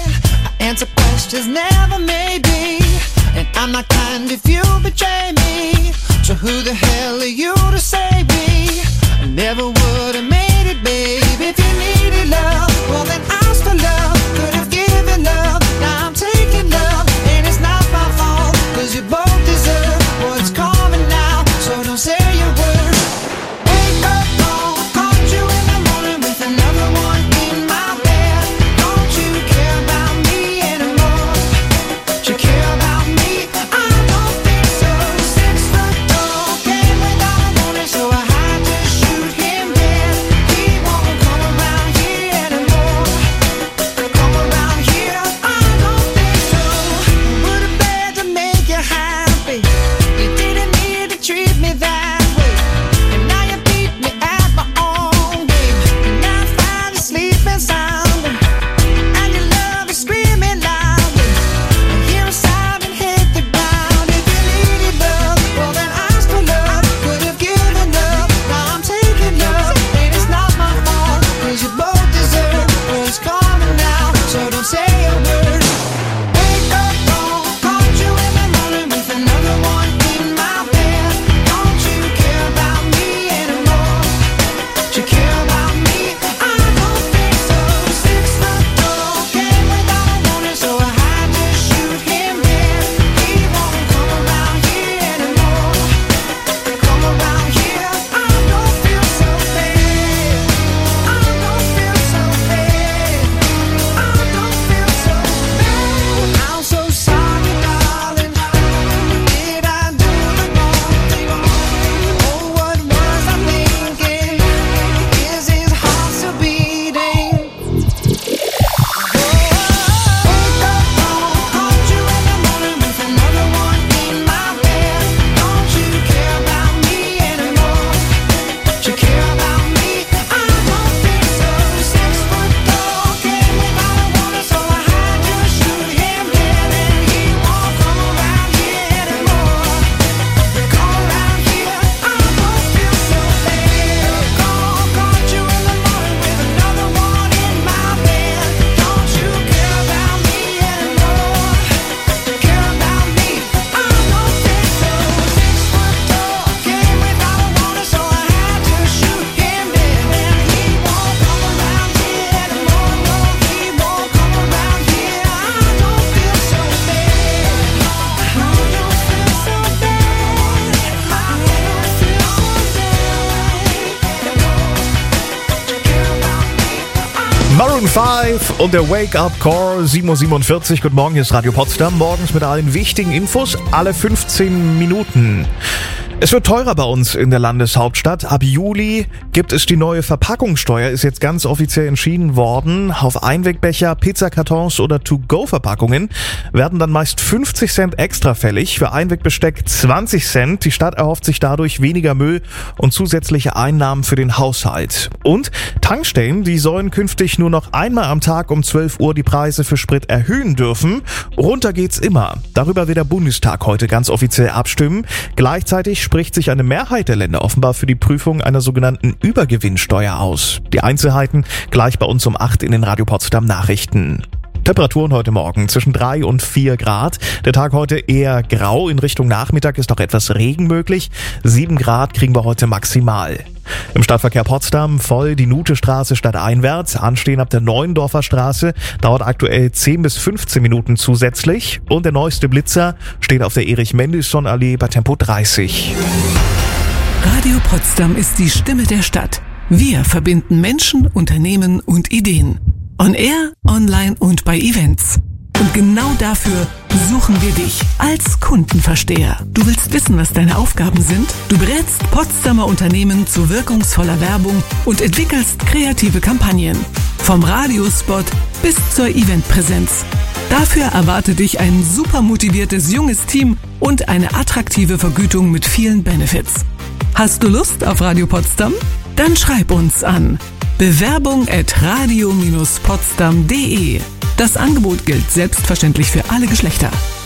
I answer questions, never maybe. And I'm not kind if you betray me. So who the hell are you to save me? I never would have made it, babe. If you needed love, well then I still love. Could have given love, now I'm taking love. And it's not my fault, cause you both deserve what's coming now. So don't say your words. Wake up, oh, caught you in the morning with another one in my bed. Don't you care about me anymore? Do you care about me? I don't think so. Six foot tall, came without a warning, so I had to shoot him dead. He won't come around here anymore. Come around here, I don't think so. Would have been to make you happy. You didn't need to treat me that way. And now you beat me at my own game. And I find you sleeping soundly. And your love is screaming loudly. I hear a sound and hit the ground. If you needed love, well then ask for love. Could have given love, now I'm taking love. And it's not my fault, cause you both deserve what's coming now. So don't say a word. Wake up, oh, caught you in the morning with another one in my bed. Don't you care about me anymore? Do you care about me? I don't think so. Six foot tall, came without a warning, so I had to shoot him dead. He won't come around here anymore. Come around here, I don't feel so bad. I don't feel so bad. I don't feel so bad. I'm so sorry, darling. Did I do the wrong thing? Oh, what was I thinking? Is his heart still beating? Wake up, oh, caught you in the morning with another one in my bed. Don't you care about me anymore? Do you care about me? I don't think so. Six foot tall, came without a warning, so I had to shoot him dead. And he won't come around here anymore. Come around here, I don't feel so bad. Call, caught you in the morning with another one in my bed. Don't you care about me anymore? Care about me? I don't think so. Six foot tall, came without a warning, so I had to shoot him dead. And he won't come around here anymore. No, he won't come around here. I don't feel so bad. I don't feel so bad. I don't feel so bad. Maroon five und der Wake-up-Call, sieben Uhr siebenundvierzig. Guten Morgen, hier ist Radio Potsdam. Morgens mit allen wichtigen Infos, alle fünfzehn Minuten. Es wird teurer bei uns in der Landeshauptstadt. Ab Juli gibt es die neue Verpackungssteuer, ist jetzt ganz offiziell entschieden worden. Auf Einwegbecher, Pizzakartons oder To-Go-Verpackungen werden dann meist fünfzig Cent extra fällig, für Einwegbesteck zwanzig Cent. Die Stadt erhofft sich dadurch weniger Müll und zusätzliche Einnahmen für den Haushalt. Und Tankstellen, die sollen künftig nur noch einmal am Tag um zwölf Uhr die Preise für Sprit erhöhen dürfen. Runter geht's immer. Darüber will der Bundestag heute ganz offiziell abstimmen. Gleichzeitig spricht sich eine Mehrheit der Länder offenbar für die Prüfung einer sogenannten Übergewinnsteuer aus. Die Einzelheiten gleich bei uns um acht in den Radio Potsdam Nachrichten. Temperaturen heute Morgen zwischen drei und vier Grad. Der Tag heute eher grau. In Richtung Nachmittag ist noch etwas Regen möglich. sieben Grad kriegen wir heute maximal. Im Stadtverkehr Potsdam voll die Nuthestraße stadteinwärts. Anstehen ab der Neuendorfer Straße dauert aktuell zehn bis fünfzehn Minuten zusätzlich. Und der neueste Blitzer steht auf der Erich-Mendelssohn-Allee bei Tempo dreißig. Radio Potsdam ist die Stimme der Stadt. Wir verbinden Menschen, Unternehmen und Ideen. On Air, online und bei Events. Und genau dafür suchen wir dich als Kundenversteher. Du willst wissen, was deine Aufgaben sind? Du berätst Potsdamer Unternehmen zu wirkungsvoller Werbung und entwickelst kreative Kampagnen. Vom Radiospot bis zur Eventpräsenz. Dafür erwartet dich ein super motiviertes junges Team und eine attraktive Vergütung mit vielen Benefits. Hast du Lust auf Radio Potsdam? Dann schreib uns an. Bewerbung at radio potsdam punkt de. Das Angebot gilt selbstverständlich für alle Geschlechter.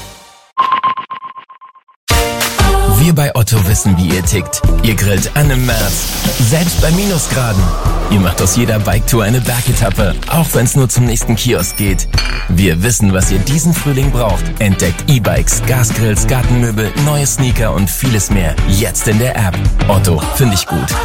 Wir bei Otto wissen, wie ihr tickt. Ihr grillt an im März, selbst bei Minusgraden. Ihr macht aus jeder Biketour eine Bergetappe, auch wenn es nur zum nächsten Kiosk geht. Wir wissen, was ihr diesen Frühling braucht. Entdeckt E-Bikes, Gasgrills, Gartenmöbel, neue Sneaker und vieles mehr. Jetzt in der App. Otto, finde ich gut.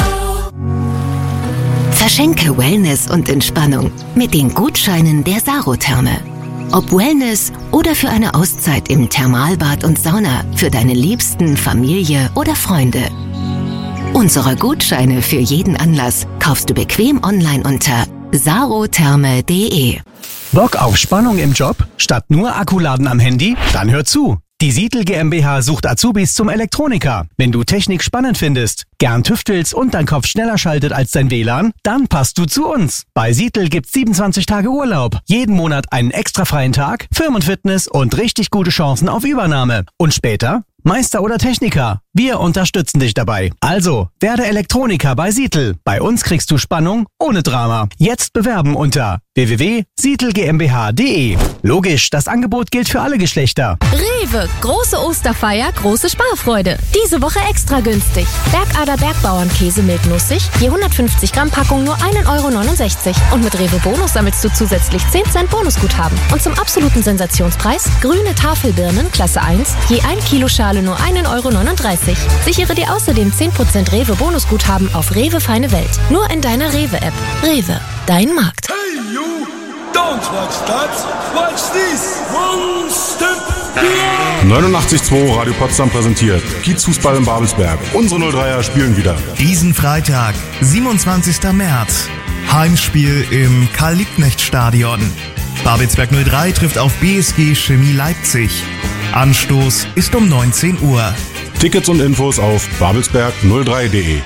Verschenke Wellness und Entspannung mit den Gutscheinen der Sarotherme. Ob Wellness oder für eine Auszeit im Thermalbad und Sauna für deine Liebsten, Familie oder Freunde. Unsere Gutscheine für jeden Anlass kaufst du bequem online unter sarotherme punkt de. Bock auf Spannung im Job? Statt nur Akkuladen am Handy? Dann hör zu. Die Sietl GmbH sucht Azubis zum Elektroniker. Wenn du Technik spannend findest, gern tüftelst und dein Kopf schneller schaltet als dein W L A N, dann passt du zu uns. Bei Sietl gibt's siebenundzwanzig Tage Urlaub, jeden Monat einen extra freien Tag, Firmenfitness und richtig gute Chancen auf Übernahme. Und später Meister oder Techniker. Wir unterstützen dich dabei. Also, werde Elektroniker bei Sietl. Bei uns kriegst du Spannung ohne Drama. Jetzt bewerben unter w w w punkt sietl g m b h punkt de. Logisch, das Angebot gilt für alle Geschlechter. Rewe, große Osterfeier, große Sparfreude. Diese Woche extra günstig. Bergader Bergbauernkäse mild nussig, je hundertfünfzig Gramm Packung nur ein Euro neunundsechzig. Und mit Rewe Bonus sammelst du zusätzlich zehn Cent Bonusguthaben. Und zum absoluten Sensationspreis grüne Tafelbirnen Klasse eins, je ein Kilo Schale nur ein Euro neununddreißig. Sichere dir außerdem zehn Prozent Rewe Bonusguthaben auf Rewe Feine Welt. Nur in deiner Rewe-App. Rewe, dein Markt. Hey you, don't watch that, watch this. One step beyond. neunundachtzig Komma zwei Radio Potsdam präsentiert Kiezfußball in Babelsberg. Unsere null dreier spielen wieder. Diesen Freitag, siebenundzwanzigster März. Heimspiel im Karl-Liebknecht-Stadion. Babelsberg null drei trifft auf B S G Chemie Leipzig. Anstoß ist um neunzehn Uhr. Tickets und Infos auf babelsberg null drei punkt de.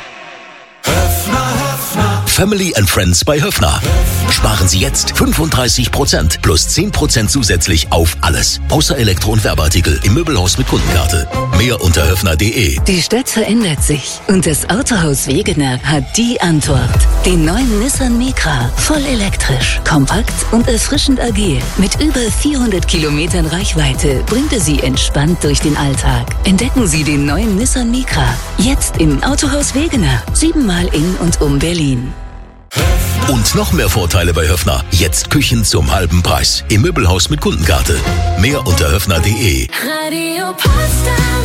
Family and Friends bei Höffner. Sparen Sie jetzt fünfunddreißig Prozent plus zehn Prozent zusätzlich auf alles. Außer Elektro- und Werbeartikel im Möbelhaus mit Kundenkarte. Mehr unter höffner punkt de. Die Stadt verändert sich und das Autohaus Wegener hat die Antwort. Den neuen Nissan Micra, voll elektrisch, kompakt und erfrischend agil. Mit über vierhundert Kilometern Reichweite bringt er Sie entspannt durch den Alltag. Entdecken Sie den neuen Nissan Micra. Jetzt im Autohaus Wegener. Siebenmal in und um Berlin. Und noch mehr Vorteile bei Höffner. Jetzt Küchen zum halben Preis. Im Möbelhaus mit Kundenkarte. Mehr unter höffner punkt de. Radio Potsdam.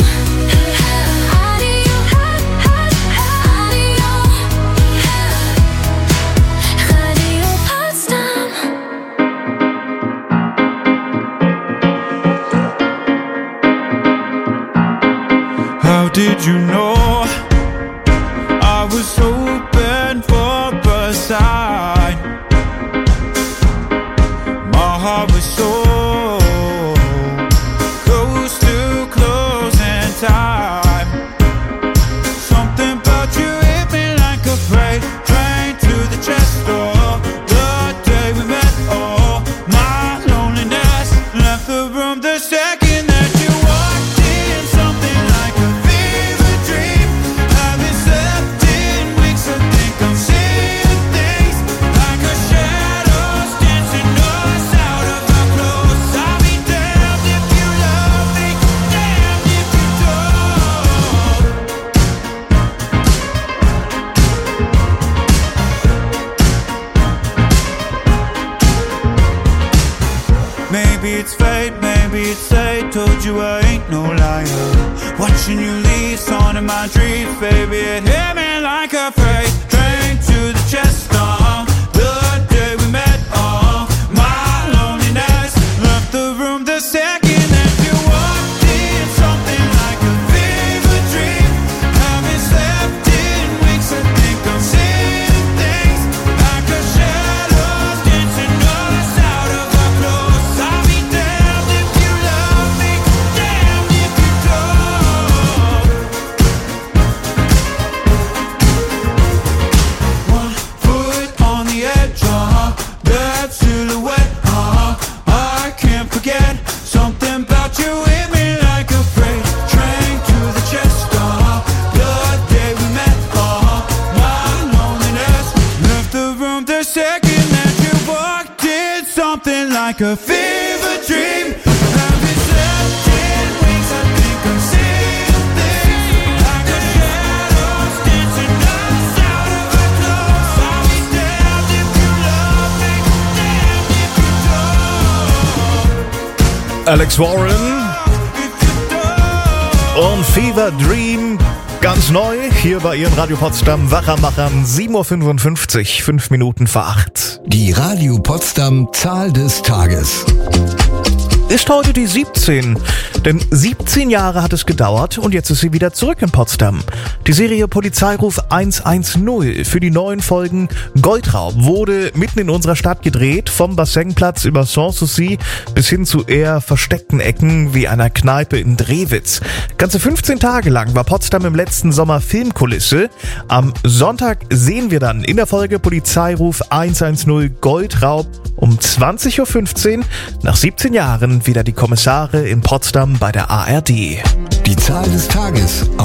How did you know I was open for a sign? My heart was so close to closing time. told you I ain't no liar. Watching you leave, on in my dreams, baby, it hit me like a freight train to the chest. Uh, the day we met, uh, my loneliness left the room the second that you walked in. Something like a fever dream. Haven't slept in weeks. I think I'm seeing things like a shadow dancing us out of our clothes. I'll be damned if you love me, damned if you don't. One foot on the edge, uh-huh, that silhouette, uh-huh, I can't forget. Something about you hit me like a freight train to the chest, uh-huh, the day we met, uh-huh, my loneliness left the room the second that you walked in. Something like a fever dream. Haven't slept in weeks. I think I'm seeing things like a shadows dancing us out of our clothes. I'll be damned if you love me, damned if you don't. Alex Warren und Fever Dream, ganz neu, hier bei Ihren Radio Potsdam Wachermachern, sieben Uhr fünfundfünfzig, fünf Minuten vor acht. Die Radio Potsdam Zahl des Tages. Ist heute die siebzehn, denn siebzehn Jahre hat es gedauert und jetzt ist sie wieder zurück in Potsdam. Die Serie Polizeiruf hundertzehn für die neuen Folgen Goldraub wurde mitten in unserer Stadt gedreht, vom Bassenplatz über Sanssouci bis hin zu eher versteckten Ecken wie einer Kneipe in Drewitz. Ganze fünfzehn Tage lang war Potsdam im letzten Sommer Filmkulisse. Am Sonntag sehen wir dann in der Folge Polizeiruf hundertzehn Goldraub um zwanzig Uhr fünfzehn nach siebzehn Jahren wieder die Kommissare in Potsdam bei der A R D. Die Zahl des Tages